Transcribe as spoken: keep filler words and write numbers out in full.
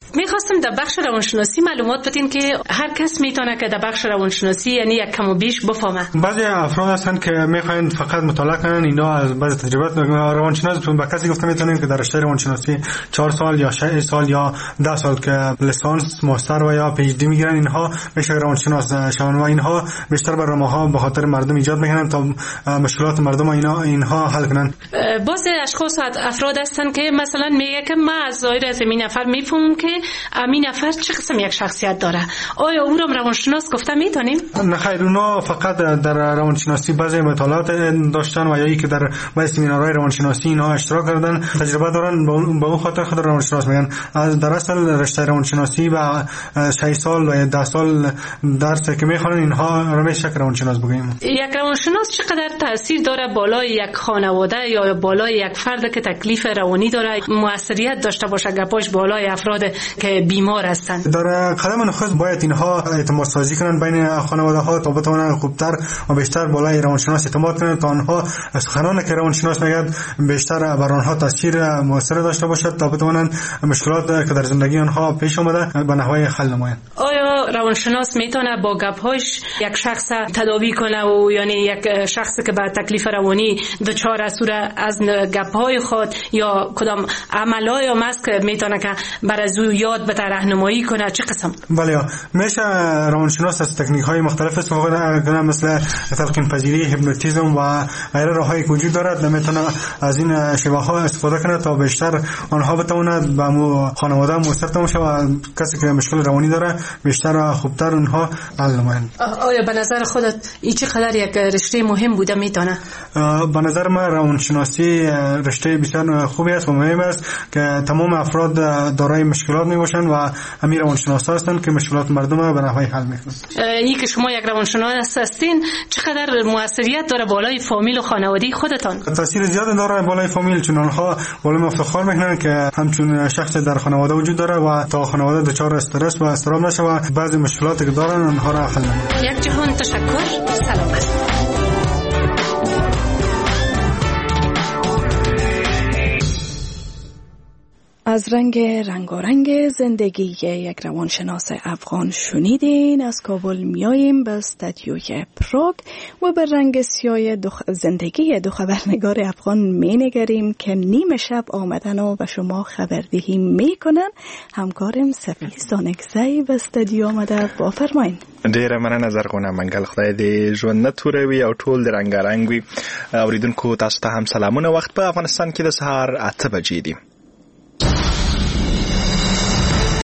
میخواستم در بخش روانشناسی معلومات بدین که هر کس میتونه که در بخش روانشناسی یعنی یک کم و بیش بفهمه. بعضی افراد هستن که میخواین فقط مطالعه کنن، اینا از بعضی تجربات روانشناس به کسی گفته میتونن که در رشته روانشناسی چهار سال یا شش سال یا ده سال که لیسانس، ماستر و یا پی اچ دی میگیرن، اینها میشه روانشناس شون و اینها بیشتر برنامه‌ها به خاطر مردم ایجاد میکنن تا مشکلات مردم اینا اینها حل کنن. بعضی اشخاص افراد هستن که مثلا میگه که ما از ظاهر از این نفر میفهمم که این نفر چه قسم یک شخصیت داره. آیا او رو روانشناس گفته میتونیم؟ نه خیر، اونا فقط در روانشناسی بعضی مطالعات داشتن و یا ای که در بعضی سمینارهای روانشناسی اینها اشتراک کردن، تجربه دارن، به اون خاطر خود روانشناس میگن. در اصل رشته روانشناسی و شش سال و ده سال درس که میخوانن اینها رو میشه روانشناس بگیم. یک روانشناس چقدر تاثیر داره بالای یک خانواده یا بالای یک فرد که تکلیف روانی داره موثریت داشته باشه گپاش بالای افراد که بیمار هستند؟ در قدم نخست باید اینها اعتماد سازی کنن بین خانواده ها تا بتوانن خوبتر و بیشتر بالای روانشناس اعتماد کنن تا آنها سخنانی که روانشناس میگه بیشتر بر آنها تاثیر موثر داشته باشد تا بتوانن مشکلات که در زندگی آنها پیش اومده به نحوی حل نمایند. آیا روانشناس میتونه با گپ‌هاش یک شخص تداوی کنه و یعنی یک شخصی که با تکلیف روانی دچار است از گپ‌های خود یا کدام عملای یا ماسک میتونه که بر از او یاد بده راهنمایی کنه چه قسم؟ بله، میشه روانشناس از تکنیک‌های مختلف استفاده کنه مثل تلقین پذیری، هیپنوتیزم و غیره راههایی که وجود دارد. میتونه از این شیوه‌ها استفاده کنه تا بیشتر آنها بتواند به خانواده موثر باشه و کسی که مشکل روانی داره بیشتر و خوبتر اونها حل نمایند. آیا به نظر خودت این چقدر یک رشته مهم بوده میتونه؟ به نظر من روانشناسی رشته بسیار خوبی است و مهم است که تمام افراد دارای مشکلات میباشند و همین روانشناسا هستند که مشکلات مردم به نحوی حل میکنند. این که شما یک روانشناس هستین چقدر موثریت داره بالای فامیل و خانواده خودتان؟ تاثیر زیاد داره بالای فامیل، چون آنها بالای افتخار میکنن که همچون شخص در خانواده وجود داره و تا خانواده دچار استرس و اضطراب نشه و بعضی مشکلاتی که دارن آنها را حل کنند. یک جهان تشکر. سلامت. از رنگ رنگارنگ زندگی یک روانشناس افغان شنیدین. از کابل میاییم به استودیوی پراگ و به رنگ سیاه دخ... زندگی دو خبرنگار افغان مینگریم که نیمه شب آمدن و به شما خبردهی میکنن. همکارم سفی سانکزی به استودیو آمده. با فرماین. ډیره مننه زرغونه منګل، خدای دې ژوند نه توروي او ټول د رنګارنګ وي. اوریدونکو تاسو ته هم سلامونه. وخت په افغانستان کې د سهار اته بجې دي.